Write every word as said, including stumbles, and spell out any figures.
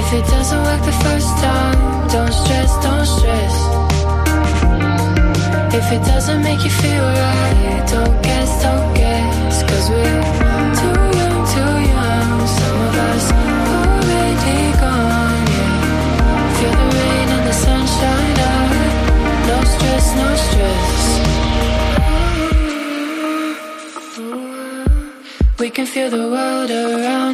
If it doesn't work the first time, don't stress, don't stress. If it doesn't make you feel right, don't guess, don't guess. Cause we're too young, too young. Some of us already gone, yeah. Feel the rain and the sunshine out. No stress, no stress. We can feel the world around.